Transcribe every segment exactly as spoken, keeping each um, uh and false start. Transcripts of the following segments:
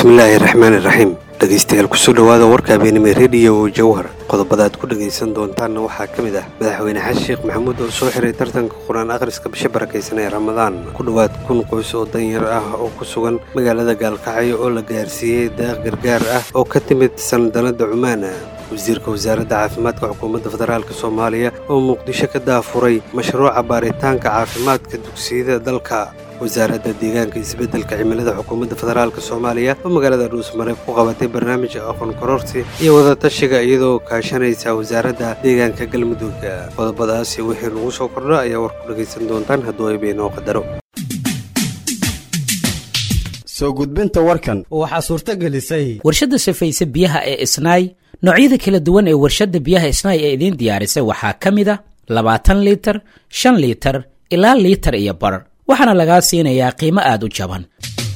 bismillaahi raxmaani raxiim dhegeystayaal kusoo dhawaada warka habeenimo radio jawhar qodobada aad ku dhageysan doontaanna waxaa ka mid ah madaxweyne xasan sheekh maxamuud oo soo xiray tartanka quraan akhriska bisha barakeysan ee ramadaan ku dhowaad kun qoys oo danyar ah oo ku sugan magaalada gaalkacyo oo la gaarsiiyey deeq gargaar ah oo ka timid sandanada cumaan wasiirka wasaaradda caafimaadka xukuumadda federaalka soomaaliya oo muqdisho ka daafuray mashruuca baaritaanka caafimaadka dugsiyada dalka wasaaradda deegaanka isbeddelka cimilada xukuumadda federaalka soomaaliya oo magaalada dhuusmareeb ku qabatay barnaamij aqoon kororsi iyo wadatashiga iyadoo kaashanaysa wasaaradda deegaanka galmudug qodobadaasi wixii nagu soo kordha ayaa war ku dhagaysan doontaan hadduu ay beenoo qadaro soo gudbinta warkan waxaa suurto gelisay warshadda safaysa biyaha ee isnaay noocyada kala duwan ee warshadda biyaha isnaay ee idiin diyaarisay waxaa ka mid a labaatan liitar shan liitar ilaa liitar iyo bar waxaana lagaa siinayaa qiimo aad u jaban.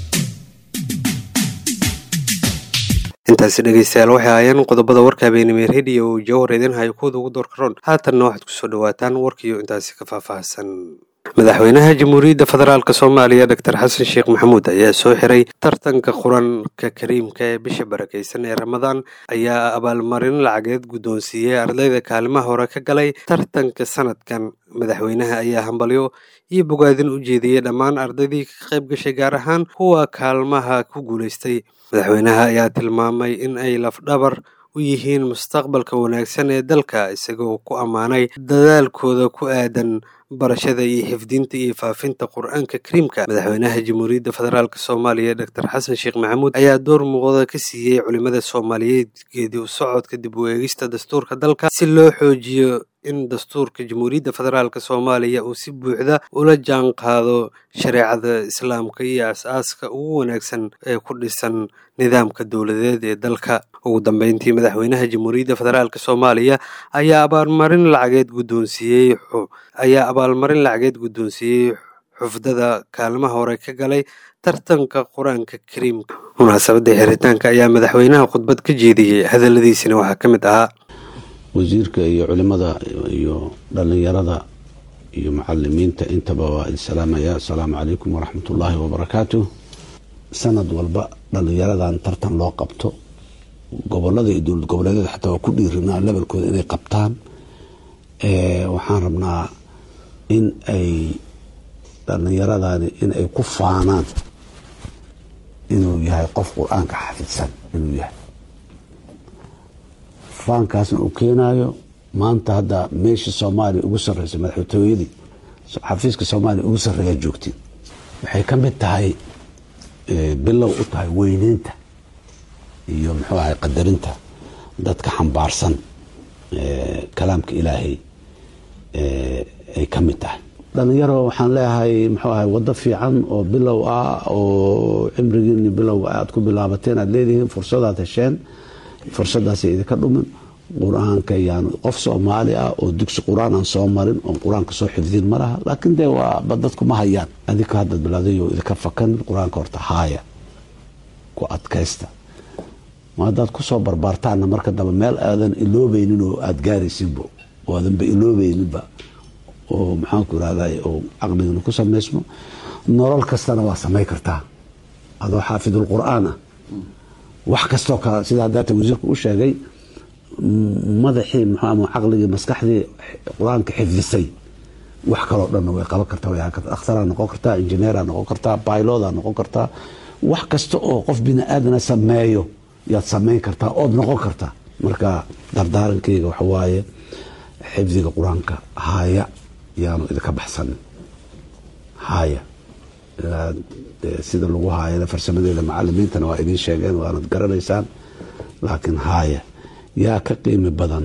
intaasi dhegeystayaal waxay ahaayeen qodobada warka habeenimo radio jawhar idin hayo kuwada ugu door karoon haatanna waxaad kusoo dhawaataan warkiyo intaasi ka faahfaahsan. madaxweynaha jamhuuriyadda federaalk soomaaliya doctor xasan sheekh maxamuud ayaa soo xiray tartanka qur-aanka kariimka ee bisha barakeysan ee ramadaan ayaa abaalmarin lacageed guddoonsiiyey ardayda kaalimaha hore ka galay tartanka sanadkan. madaxweynaha ayaa hambalyo iyo bogaadin u jeediyey dhammaan ardaydii ka qayb gashay gaar ahaan kuwa kaalmaha ku guulaystay. madaxweynaha ayaa tilmaamay in ay lafdhabar u yihiin mustaqbalka wanaagsan ee dalka isagoo ku ammaanay dadaalkooda ku aadan barashada iyo xifdinta iyo faafinta qur-aanka kariimka. madaxweynaha jamhuuriyadda federaalk soomaaliya doctor xasan sheekh maxamuud ayaa door muuqda ka siiyey culimada soomaaliyeed geedi u socodka dib u eegista dastuurka dalka si loo xoojiyo in dastuurka jamhuuriyadda federaalk soomaaliya uu si buuxda ula jaan qaado shareecada islaamka iyo as-aaska ugu wanaagsan ee ku dhisan nidaamka dowladeed ee dalka. ugu dambeyntii madaxweynaha jamhuuriyadda federaalk soomaaliya ayaa abaalmarin lacageed guddoonsiiyey ayaa abaalmarin lacageed guddoonsiiyey xufdada kaalmaha hore ka galay tartanka qur-aanka kariimka. munaasabadda xiritaanka ayaa madaxweynaha khudbad ka jeediyey hadaladiisina waxaa ka mid ahaa wasiirka iyo culimada iyo dhalinyarada iyo macalimiinta intaba waa idin salaamaya. asalaamu calaykum waraxmatullaahi wabarakaatu. sanad walba dhalinyaradan tartan loo qabto gobolada iyo dowlad goboleedyada xataa waa ku dhiirinaa lebalkooda inay qabtaan. waxaan rabnaa in ay dhalinyaradani in ay ku faanaan inuu yahay qof qur-aanka xafidsan inuu yahay. faankaasna uu keenayo maanta hadda meesha soomaaliya ugu sarreysa madaxtooyadii xafiiska soomaaliya ugu sarreeya joogtay waxay ka mid tahay bilow u tahay weyneynta iyo muxuu ahay qadarinta dadka xambaarsan kalaamka ilaahay ay ka mid tahay. dhalinyaro waxaan leeyahay muxuu ahay waddo fiican oo bilow ah oo cimrigiini bilowga aad ku bilaabateen aad leedihiin fursadaad hesheen fursadaasay idinka dhumin. qur-aanka yani qof soomaali ah oo dugsi qur-aan aan soo marin oon qur-aanka soo xifdin ma laha laakiin dee waa dadku ma hayaan adinka hadda bilaaday oo idinka fakan qur-aanka horta haaya ku adkaysta ma haddaad kusoo barbaartaanna marka dambe meel aadan iloobeynin oo aada gaaraysinbo oo aadanba iloobeyninba oo maxaanku irahday oo caqligana ku samaysmo nolol kastana waa samay kartaa adoo xaafidul qur-aan ah. wax kastoo kale sida haddaata wasiirku u sheegay madaxii muxuu caqligii maskaxdii qur-aanka xifdisay wax kaloo dhanna way qaban kartaa way kartaa dhakhtaraa noqon kartaa injineeraa noqon kartaa bailodaa noqon kartaa wax kasta oo qof bini aadana sameeyo yaad samayn kartaa ood noqon kartaa. marka dardaarankeyga waxa waaye xifdiga qur-aanka haya yaanu idinka baxsanin haya sida lagu haayana farsamadeeda macalimiintana waa idiin sheegeen waanad garanaysaan laakiin haya yaa ka qiimi badan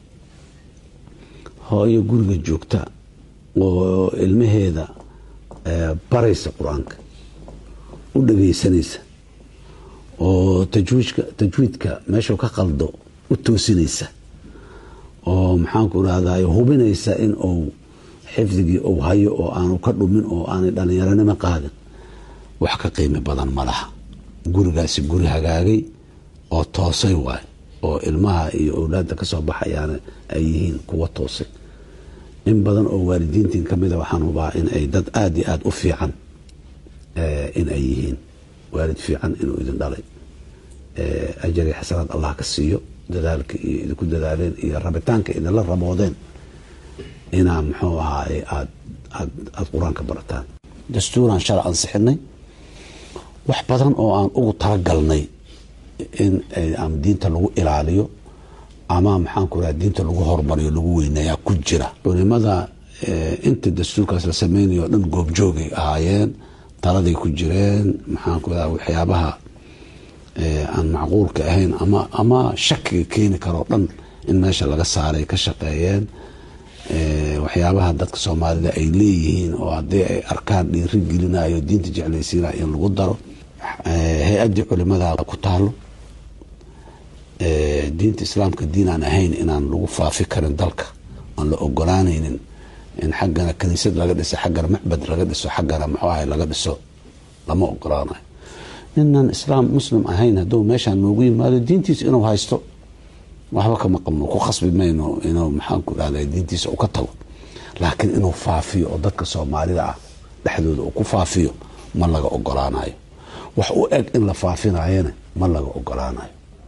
hooyo guriga joogta oo ilmaheeda baraysa qur-aanka u dhagaysanaysa oo tajwiidka tajwiidka meeshuu ka qaldo u toosinaysa oo maxaanku irahday hubinaysa in uu xifdigii uu hayo oo aanu ka dhumin oo aanay dhalinyaranimo qaadin wax ka qiimi badan ma laha. gurigaasi guri hagaagay oo toosay waay oo ilmaha iyo awlaadda ka soo baxayaana ay yihiin kuwa toosay. in badan oo waalidiintiin ka mida waxaan hubaa in ay dad aada iyo aada u fiican in ay yihiin waalid fiican inuu idin dhalay ajari xasanaad allah ka siiyo dadaalka iyo idinku dadaaleen iyo rabitaanka idinla raboodeen inaa muxuu ahaay aad aad aad qur-aanka barataan dastuuraan shala ansixinay wax badan oo aan ugu talagalnay in ama diinta lagu ilaaliyo ama maxaan ku rahaa diinta lagu horumariyo lagu weyneeyaa ku jira culimada inta dastuurkaas la sameynayo o dhan goobjoogay ahaayeen taladay ku jireen maxaan ku rahaa waxyaabaha aan macquulka ahayn ama ama shakiga keeni karoo dhan in meesha laga saaray ka shaqeeyeen waxyaabaha dadka soomaalida ay leeyihiin oo haddii ay arkaan dhiiri gelinayo diinta jeclaysiinayo in lagu daro hay-addii culimada ku taalo diinta islaamka diin aan ahayn inaan lagu faafi karin dalka aan la ogolaanaynin in xaggana kaniisad laga dhiso xaggana macbad laga dhiso xaggana muxuu ahay laga dhiso lama ogolaanayo ninaan islaam muslim ahayn hadduu meeshaan noogu yimaado diintiisa inuu haysto waxba kama qabno ku khasbi mayno inuu maxaan ku dhahday diintiisa u ka tago laakiin inuu faafiyo oo dadka soomaalida ah dhexdooda uu ku faafiyo ma laga ogolaanayo wax u eg in la faafinayana ma laga ogolaanayo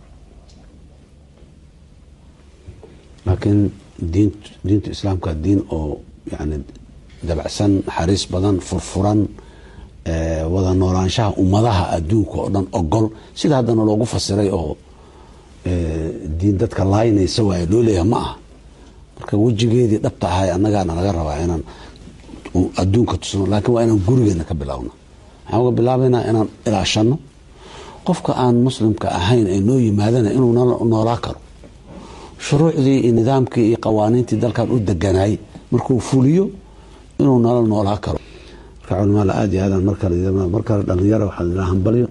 laakiin diin diinta islaamka diin oo yani dabacsan naxariis badan furfuran wada noolaanshaha ummadaha adduunka oo dhan ogol sida haddana loogu fasiray oo diin dadka laaynaysa waay loo leeyahay ma aha marka wejigeedii dhabta ahay annagaana laga rabaa inaan adduunka tusno laakiin waa inaan gurigeena ka bilaawno waxaan uga bilaabaynaa inaan ilaashano qofka aan muslimka ahayn ee noo yimaadana inuu noolaa karo shuruucdii iyo nidaamkii iyo qawaaniintii dalkan u deganay markuu fuliyo inuu nala noolaa karo marka culimada aad iyo aadaan markale markale dhalinyaro waxaan ilaa hambalyo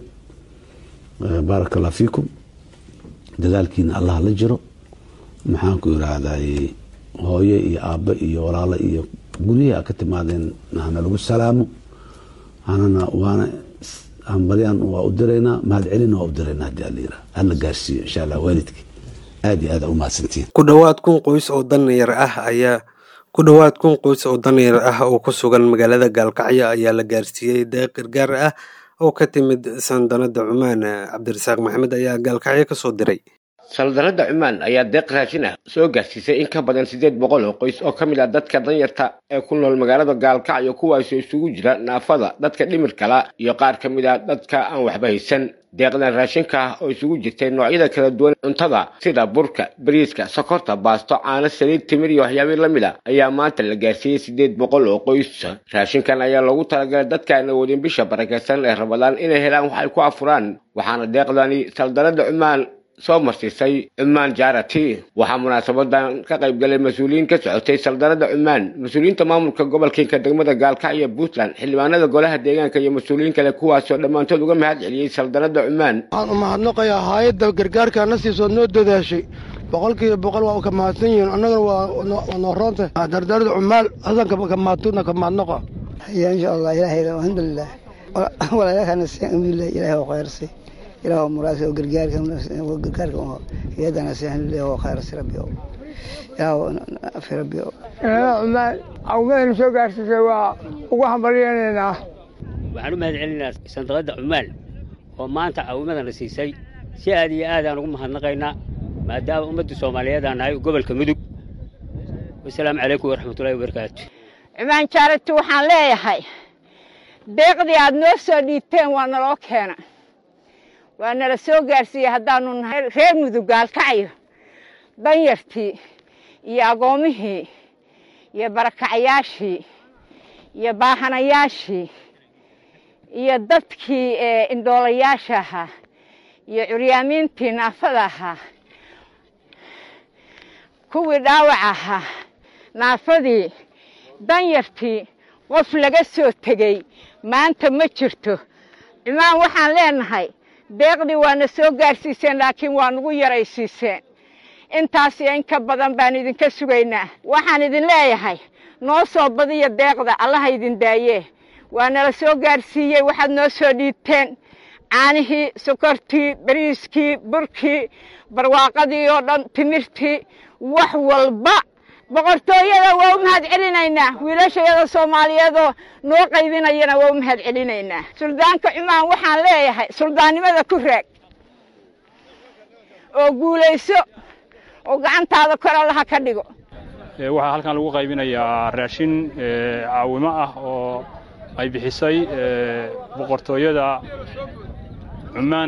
baaraka allah fiikum dadaalkiina allah la jiro maxaan ku yiraahday hooyo iyo aabbe iyo walaalo iyo guryaha ka timaadeen hana lagu salaamo hanana waana hambalyan waa u diraynaa mahad celina waa u diraynaa haddii alla yiraahdo hala gaarsiiyo insha allah waalidkii aad iyo aad u mahadsantiin ku dhowaad kun qoys oo danyar ah ayaa ku dhowaad kun qoys oo danyar ah oo ku sugan magaalada gaalkacyo ayaa la gaarsiiyey deeq gargaar ah oo ka timid sandanada cumaan cabdirasaaq maxamed ayaa gaalkacyo ka soo diray saldanada cumaan ayaa deeq raashin ah soo gaarsiisay in ka badan sideed boqol oo qoys oo ka mid ah dadka danyarta ee ku nool magaalada gaalkacyo kuwaasoo isugu jira naafada dadka dhimirkala iyo qaar ka mid ah dadka aan waxba haysan deeqdan raashinka ah oo isugu jirtay noocyada kala duwan cuntada sida burka bariiska sokorta baasto caano saliid timir iyo waxyaabo la mid ah ayaa maanta la gaarsiiyey sideed boqol oo qoys raashinkan ayaa loogu talagalay dadka aan awoodin bisha barakeysan ee Ramadaan inay helaan wax ay ku afuraan waxaana deeqdani saldanada cumaan soo marsiisay cumaan jaarati waxaa munaasabadan ka qayb galay mas'uuliyiin ka socotay saldanada cumaan mas'uuliyiinta maamulka gobolka degmada gaalkacyo Puntland xildhibaanada golaha deegaanka iyo mas'uuliyiin kale kuwaas oo dhamaantood uga mahad celiyay saldanada cumaan waxaan u mahadnaqayaa hay'adda gargaarka nasiiso noo dadaashay boqolkiiba boqol waa ka mahadsan yihiin annagana waa noo roonta dardarada cumaan hadan ka maatuna ka mahadnaqa ya insha Allah ilaahay alxamdulillah wala yakan alxamdulillah ilaahay oo khayrsay ilaahay muraad oo gargaarka oo gargaarka oo yadana alxamdulillah oo khayrsay rabbi ya rabbi cumaan awgeyn soo gaarsay waa ugu hambalyeynaa waxaan u mahad celinaa sanadada cumaan oo maanta caawimadana siisay si aad iyo aad aan ugu mahadnaqaynaa maadaama ummadda Soomaaliyeed aan nahay gobolka Mudug wassalaamu calaykum waraxmatullaahi wabarakaatuh cumaan jaarati waxaan leeyahay deeqdii aad noo soo dhiibteen waa naloo keena waa nala soo gaarsiiyey haddaanu nahay reer Mudug gaalkacyo danyartii iyo agoomihii iyo barakacyaashii iyo baahanayaashii iyo dadkii indhoolayaasha ahaa iyo curyaamiintii naafada ahaa kuwii dhaawac ahaa naafadii danyartii qof laga soo tegey maanta ma jirto cumaan waxaan leenahay deeqdii waana soo gaarsiiseen laakiin waa nagu yaraysiiseen intaas iyo in ka badan baan idinka sugaynaa waxaan idin leeyahay noo soo badiya deeqda allaha idin daayee waa nala soo gaarsiiyey waxaad noo soo dhiibteen caanihii sokortii bariiskii burkii barwaaqadii oo dhan timirtii wax walba boqortooyada waa u mahad celinaynaa wiilashayada Soomaaliyeed oo noo qaybinayana waa u mahad celinaynaa suldaanka cumaan waxaan leeyahay suldaannimada ku raag oo guulayso oo gacantaada kor allaha ka dhigo. waxaa halkan lagu qaybinayaa raashin caawimo ah oo ay bixisay boqortooyada Cumaan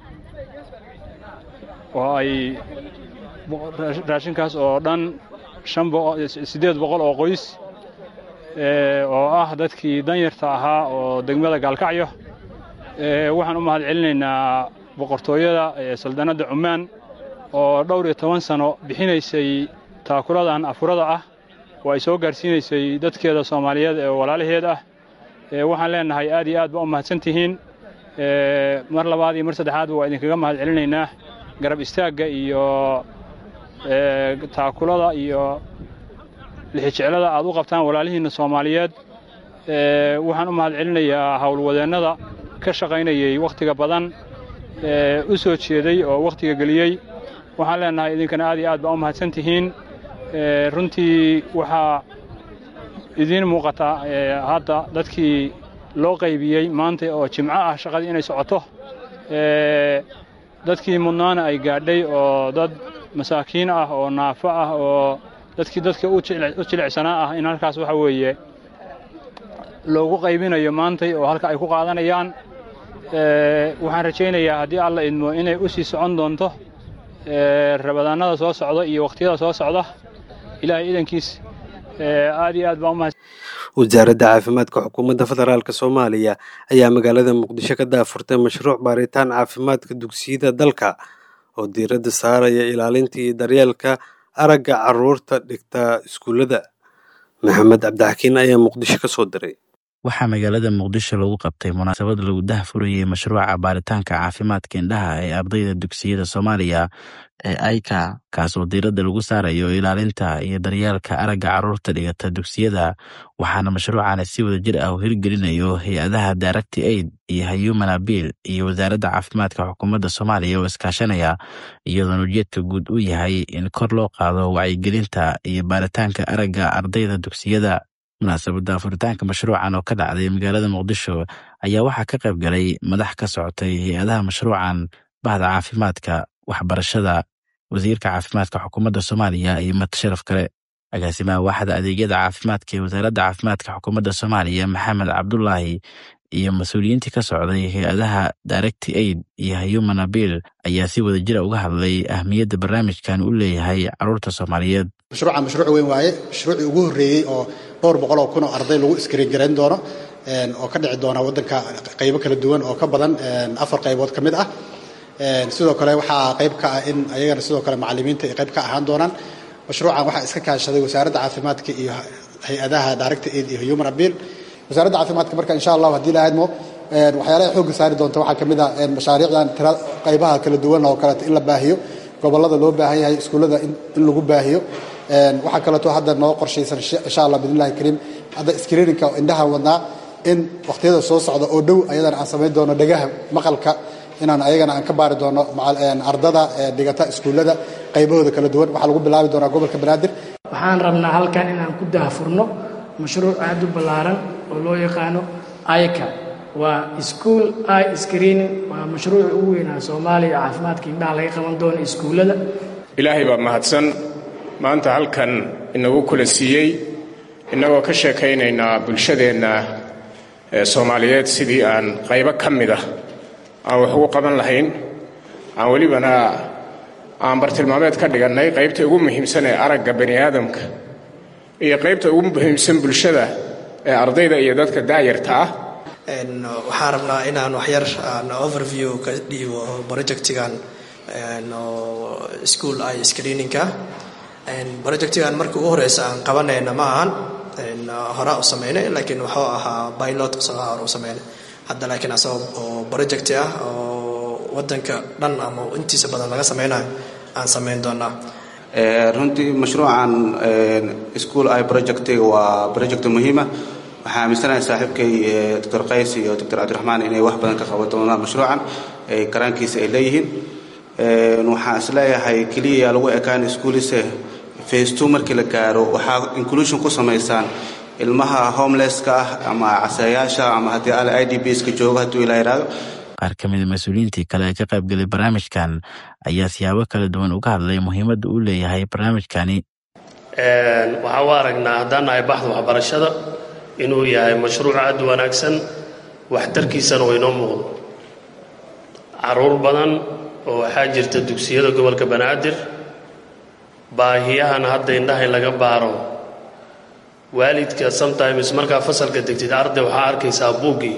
oo ay raashinkaas oo dhan sideed boqol oo qoys oo ah dadkii danyarta ahaa oo degmada Gaalkacyo. waxaan u mahad celinaynaa boqortooyada saldanada Cumaan oo dhowr iyo toban sano bixinaysay taakuladan afurada ah oo ay soo gaarsiinaysay dadkeeda Soomaaliyeed ee walaalaheed ah. waxaan leenahay aad iyo aad ba u mahadsantihiin. mar labaad iyo mar saddexaad waa idinkaga mahad celinaynaa garab istaaga iyo taakulada iyo lixijeclada aad u qabtaan walaalihiina Soomaaliyeed. waxaan u mahad celinayaa hawlwadeennada ka shaqaynayay waqtiga badan u soo jeeday oo waqtiga galiyay. waxaan leenahay idinkana aad iyo aad ba u mahadsantihiin. runtii waxaa idin muuqata hadda dadkii loo qaybiyay maanta oo jimco ah shaqadii inay socoto. dadkii mudnaana ay gaadhay oo dad masaakiin ah oo naafo ah oo dadkii dadka u jilicsanaa ah in halkaas waxa weeye loogu qaybinayo maanta oo halka ay ku qaadanayaan. waxaan rajaynayaa haddii alla idmo inay u sii socon doonto rabadaanada soo socda iyo waqtiyada soo socda. ilaahay idankiis aad iyo aad baa u mahad. wasaaradda caafimaadka xukuumadda federaalka Soomaaliya ayaa magaalada Muqdisho ka daafurtay mashruuc baaritaan caafimaadka dugsiyada dalka oo diiradda saaraya ilaalinta iyo daryeelka aragga carruurta dhigta iskuulada. Maxamed Cabdixakiin ayaa Muqdisho ka soo diray. waxaa magaalada Muqdisho lagu qabtay munaasabad lagu daahfurayay mashruuca baaritaanka caafimaadka indhaha ee ardayda dugsiyada Soomaaliya ee I C A kaas oo diiradda lagu saarayo ilaalinta iyo daryeelka aragga carruurta dhigata dugsiyada. waxaana mashruucani si wada jir ah u hirgelinayo hay-adaha Direct Aid iyo Human Appeal iyo wasaaradda caafimaadka xukuumadda Soomaaliya oo iskaashanaya, iyadoo ujeedka guud uu yahay in kor loo qaado wacyigelinta iyo baaritaanka aragga ardayda dugsiyada. munaasabadda furitaanka mashruucan oo ka dhacday magaalada Muqdisho ayaa waxaa ka qayb galay madax ka socotay hay-adaha mashruucan, bahda caafimaadka, waxbarashada, wasiirka caafimaadka xukuumadda Soomaaliya iyo mad sharaf kale. agaasimaha waaxda adeegyada caafimaadka ee wasaaradda caafimaadka xukuumadda Soomaaliya Maxamed Cabdullaahi iyo mas-uuliyiintii ka socday hay-adaha Direct Aid iyo Human Appeal ayaa si wada jira uga hadlay ahmiyadda barnaamijkan u leeyahay carruurta Soomaaliyeed. mashruuca mashruuc weyn waaye, mashruucii ugu horreeyey oo dhowr boqol oo kun oo arday lagu iskariin garan doono oo ka dhici doona waddanka qaybo kala duwan oo ka badan afar qaybood ka mid ah. sidoo kale waxaa qayb ka ah in ayagana sidoo kale macallimiinta ay qayb ka ahaan doonaan. mashruucan waxaa iska kaashaday wasaaradda caafimaadka iyo hay-adaha Direct Aid iyo Human Appeal. wasaaradda caafimaadka marka insha Allah haddii la aadmo waxyaalaha xoogga saari doonta waxaa ka mid ah mashaariicdan tira qaybaha kala duwan oo kale in la baahiyo gobollada loo baahan yahay iskuulada in lagu baahiyo. waxaa kaleeto hadda noo qorshaysan insha Allah bidnillaahi kariim hadda screeningka indhaha wadnaa in waqtiyada soo socda oo dhow ayadana aan samayn doono dhagaha maqalka inaan ayagana aan ka baari doono ardada dhigata iskuulada qaybahooda kala duwan. waxaa lagu bilaabi doonaa gobolka Banaadir. waxaan rabnaa halkan inaan ku daahfurno mashruuc aad u ballaaran oo loo yaqaano I C A. waa school eye screening. waa mashruuc ugu weynaa Soomaaliya caafimaadka indhaha laga qaban doono iskuulada. ilaahay baa mahadsan maanta halkan inagu kula siiyey inagoo ka sheekaynaynaa bulshadeenna Soomaaliyeed sidii aan qaybo ka mid ah aan wax ugu qaban lahayn, aan welibana aan bartilmaameed ka dhigannay qaybta ugu muhiimsan ee aragga bani aadamka iyo qaybta ugu muhiimsan bulshada ee ardayda iyo dadka daayarta ah. waxaan rabnaa inaan waxyar overview ka dhiibo projectigan school eye screeningka. projectigan markii ugu horeysa aan qabanayna ma ahan hore u sameynay, laakiin wuxuu ahaa pilot isagoo hore u sameynay. hadda laakiin asagoo oo project ah oo wadanka dhan ama intiisa badan laga sameynayo aan sameyn doonaa. runtii mashruucan school eye project waa project muhiim ah. waxaa aaminsanahay saaxiibkay Doctor Qays iyo Doctor Cabdiraxmaan inay wax badan ka qaban doonaan mashruucan ay karaankiisa ay leeyihiin. waxaan isleeyahay keliya lagu ekaan iskuulise phase two markii la gaaro waxaa inclusion ku samaysaan ilmaha homelesska ah ama casayaasha ama haddii ala I D Bs ka jooga hadduu ilaa yiraahdo. qaar ka mid a mas-uuliyiintii kale ee ka qaybgalay barnaamijkan ayaa siyaabo kala duwan uga hadlay muhiimadda uu leeyahay barnaamijkani. waxaa u aragnaa haddaan nahay baxda waxbarashada inuu yahay mashruuc aad u wanaagsan, waxtarkiisana waa inoo muuqdo. caruur badan oo waxaa jirta dugsiyada gobolka banaadir baahiyahan hadda indhaha in laga baaro. waalidka sometimes markaa fasalka degtid arday waxaa arkaysaa buuggii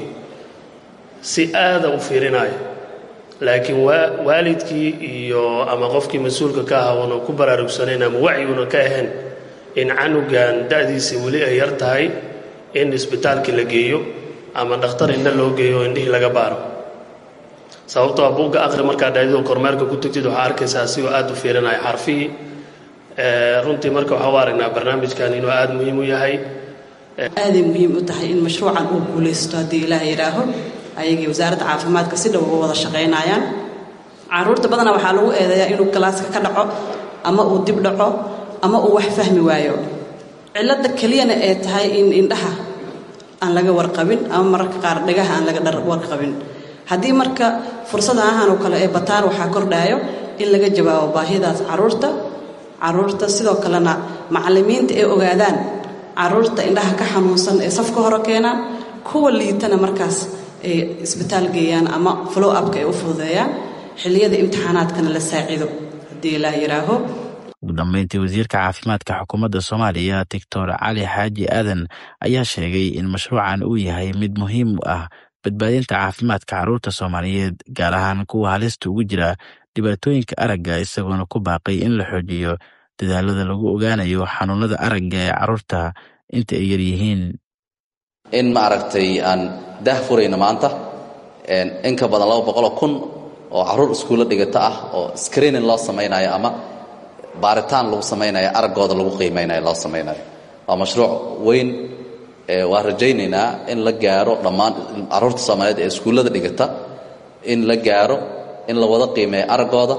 si aada u fiirinaya, laakiin waalidkii iyo ama qofkii mas-uulka ka ahaa una ku baraarugsanayn ama wacyiguna ka ahayn in canugan da'diisa weli ay yar tahay in isbitaalkii la geeyo ama dhakhtar indha loo geeyo oo indhihii laga baaro. sababtoo ah buugga aqri markaa dhaadidoo kormeerka ku tagtid waxaa arkaysaa asigoo aada u fiirinaya xarfihii. runtii marka waxaa u aragnaa barnaamijkan inuu aada muhiim u yahay. aaday muhiim u tahay in mashruucan uu guulaysto haddii ilaah yidhaaho. ayagii wasaaradda caafimaadka si dhow uga wada shaqaynayaan. caruurta badanaa waxaa lagu eedeeyaa inuu galaaska ka dhaco ama uu dib dhaco ama uu wax fahmi waayo. cilladda keliyana ee tahay in indhaha aan laga warqabin ama mararka qaar dhagaha aan laga warqabin. haddii marka fursada ahaan oo kale ee bataan waxaa kordhayo in laga jawaabo baahidaas caruurta caruurta sidoo kalena macallimiinta ay ogaadaan caruurta indhaha ka xanuunsan ee safka hore keenaan, kuwa liitana markaas ay isbitaal geeyaan ama follow upka ay u fududeeyaan, xilliyada imtixaanaadkana la saacido haddii ilaa yidhaaho. ugu dambeyntii wasiirka caafimaadka xukuumadda Soomaaliya Doctor Cali Xaaji Aadan ayaa sheegay in mashruucan uu yahay mid muhiim u ah badbaadinta caafimaadka carruurta Soomaaliyeed, gaar ahaan kuwa halista ugu jira dhibaatooyinka aragga, isagoona ku baaqay in la xoojiyo dadaalada lagu ogaanayo xanuunada aragga ee carruurta inta ay yar yihiin. in ma aragtay aan dah furayno maanta in ka badan laba boqol oo kun oo carruur iskuulla dhigata ah oo screening loo samaynayo ama baaritaan lagu samaynayo araggooda lagu qiimaynayo loo samaynayo. waa mashruuc weyn. waan rajaynaynaa in la gaaro dhammaan carruurta Soomaaliyeed ee iskuullada dhigata in la gaaro in la wada qiimeeyo araggooda.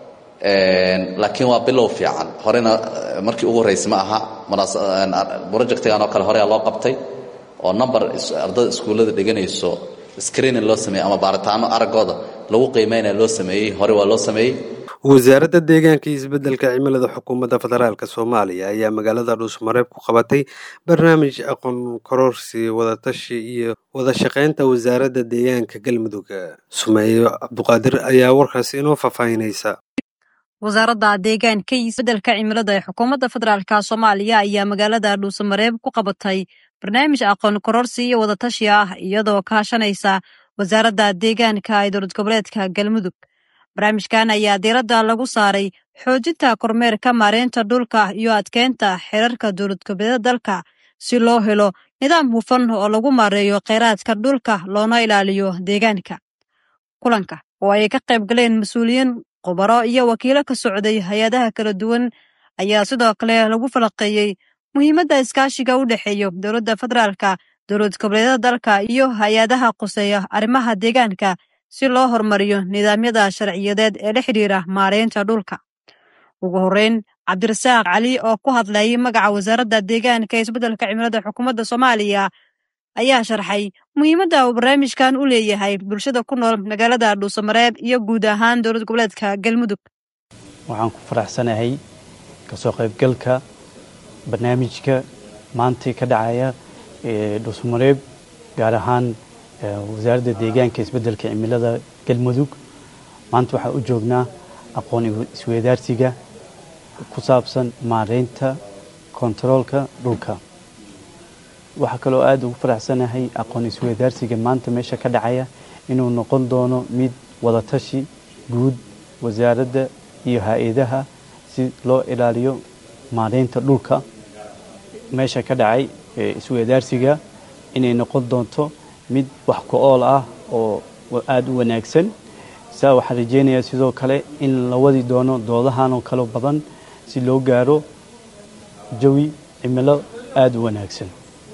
laakiin waa bilow fiican. horena markii ugu horreysay ma aha. projectigan oo kale horeyaa loo qabtay oo number ardada iskuullada dhiganayso screening loo sameeyey ama baaritaano araggooda lagu qiimeynaya loo sameeyey. hore waa loo sameeyey. wasaaradda deegaanka iyo isbeddelka cimilada xukuumadda federaalka Soomaaliya ayaa magaalada Dhuusamareeb ku qabatay barnaamij aqoon kororsi wadatashi iyo wada shaqaynta wasaaradda deegaanka Galmudug. Sumeeyo Cabduqaadir ayaa warkaasi inoo faahfaahinaysa. wasaaradda deegaanka iyo isbeddelka cimilada ee xukuumadda federaalka Soomaaliya ayaa magaalada Dhuusamareeb ku qabatay barnaamij aqoon kororsi iyo wadatashi ah iyadoo kaashanaysa wasaaradda deegaanka ee dowlad goboleedka Galmudug. barnaamijkan ayaa diiradda lagu saaray xoojinta kormeerka maareynta dhulka iyo adkeynta xeerarka dowlad goboleedyada dalka si loo helo nidaam hufan oo lagu maareeyo kheyraadka dhulka loona ilaaliyo deegaanka. kulanka oo ay ka qayb galeen mas-uuliyiin, khubaro iyo wakiilo ka socday hay-adaha kala duwan ayaa sidoo kale lagu falaqeeyey muhiimadda iskaashiga u dhexeeya dowladda federaalka, dowlad goboleedyada dalka iyo hay-adaha quseeya arrimaha deegaanka si loo horumariyo nidaamyada sharciyadeed ee la xidhiira maareynta dhulka. ugu horreyn, Cabdirasaaq Cali oo ku hadlayay magaca wasaaradda deegaanka ee isbeddelka cimilada xukuumadda Soomaaliya ayaa sharxay muhiimadda uu barnaamijkan u leeyahay bulshada ku nool magaalada Dhuusamareeb iyo guud ahaan dowlad goboleedka Galmudug. waxaan ku faraxsanahay kasoo qaybgalka barnaamijka maanta ka dhacaya ee Dhuusamareeb, gaar ahaan wasaaradda deegaanka isbeddelka cimilada Galmudug. maanta waxaan u joognaa aqoon isweydaarsiga ku saabsan maareynta kontaroolka dhulka. waxaa kaloo aad ugu faraxsanahay aqoon isweydaarsiga maanta meesha ka dhacaya inuu noqon doono mid wadatashi guud wasaaradda iyo hay-adaha si loo ilaaliyo maareynta dhulka. meesha ka dhacay isweydaarsiga inay noqon doonto mid wax ku ool ah oo aad u wanaagsan. saa waxaan rajeynayaa sidoo kale in la wadi doono doodahan oo kale badan si loo gaaro jawi cimilo aad u wanaagsan.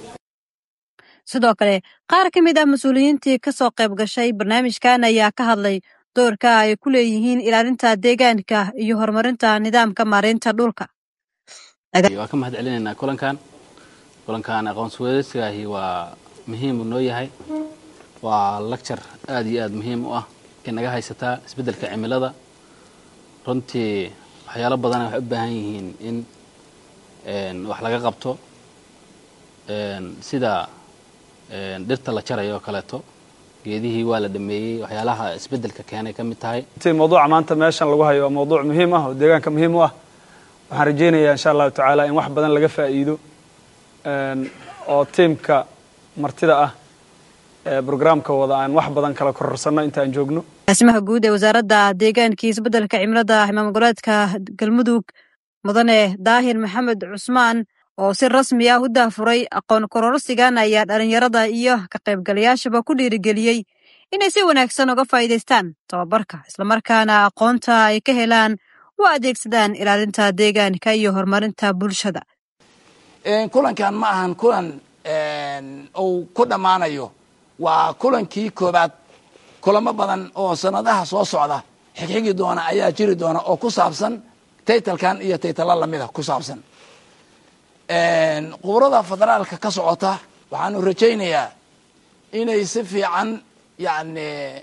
sidoo kale qaar ka mid ah mas-uuliyiintii ka soo qayb gashay barnaamijkan ayaa ka hadlay doorka ay ku leeyihiin ilaalinta deegaanka iyo horumarinta nidaamka maareynta dhulka. waa ka mahad celinaynaa kulankan kulankan aqoon isweydaarsigaahi waa muhiim u noo yahay waa lecture aad iyo aad muhiim u ah inaga haysataa isbeddelka cimilada runtii waxyaalo badan waxay u baahan yihiin in een wax laga qabto een sida een dhirta la jarayo oo kaleeto geedihii waa la dhameeyay waxyaalaha isbeddelka keenay ka mid tahay intii mawduuca maanta meeshan lagu hayo waa mawduuc muhiim ah oo deegaanka muhiim u ah waxaan rajaynayaa insha allahu tacaala in wax badan laga faa'iido een oo tiimka martida ah ee programka wada aan wax badan kala kororsanno inta aan joogno Asmaha guud ee wasaaradda deegaanka iyo isbeddelka cimilada Maamul goboleedka Galmudug mudane Daahir Maxamed Cusmaan oo si rasmi ah u daafuray aqoon kororsigan ayaa dhalinyarada iyo ka qaybgalayaashaba ku dhiirigeliyay inay si wanaagsan uga faa'iideystaan tababarka isla markaana aqoonta ay ka helaan u adeegsadaan ilaalinta deegaanka iyo horumarinta bulshada een kulankan ma ahan kulan een oo ku dhamaanayo waa kulankii koobaad kulamo badan oo sanadaha soo socda xigxigi doona ayaa jiri doona oo ku saabsan taytalkan iyo taytala lamida ku saabsan een qubrada federaalka ka socota waxaanu rajaynayaa inay si fiican yacni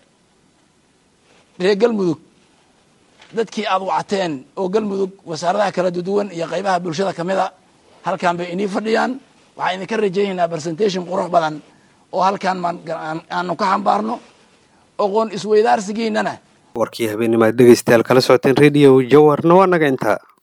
reer galmudug dadkii aad wacateen oo galmudug wasaaradaha kala duwan iyo qaybaha bulshada ka mid a halkan bay inii fadhiyaan waxaan idinka rajaynaynaa presentation qurux badan oo halkan aanu ka xambaarno aqoon isweydaarsigiinana warkii habeennimaad dhegaystayaal kala socoteen radio jawarna waa naga intaa